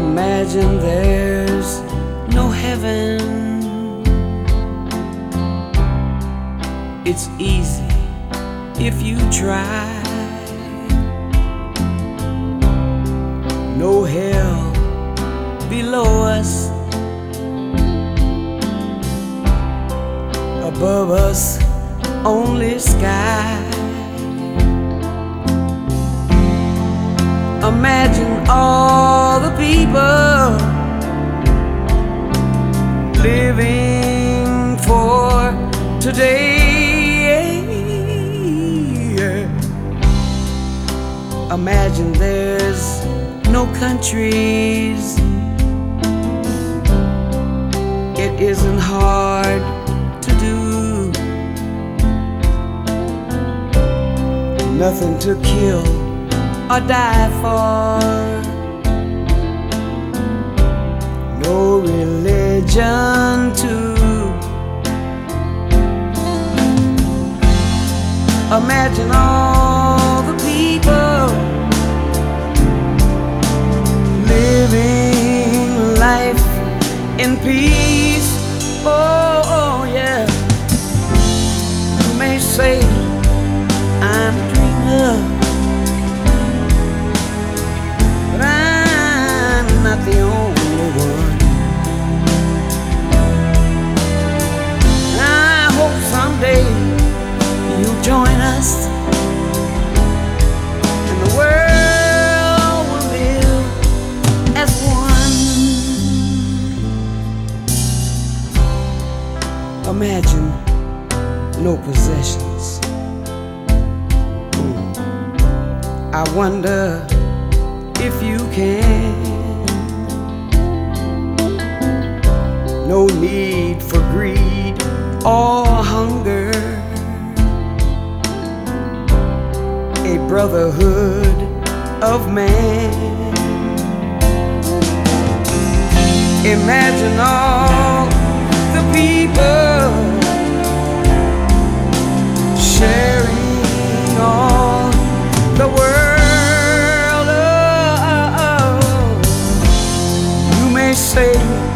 Imagine there's no heaven. It's easy if you try. No hell below us, above us only sky. Imagine all the people living for today. Imagine there's no countries. It isn't hard to do. Nothing to kill or die for. No religion too. Imagine all the people living life in peace. Oh yeah. You may say I'm a dreamer, but I'm not the only one. I hope someday you'll join us, and the world will live as one. Imagine no possessions. I wonder if you can. No need for greed or hunger. A brotherhood of man. Imagine all the people sharing all the world. You may say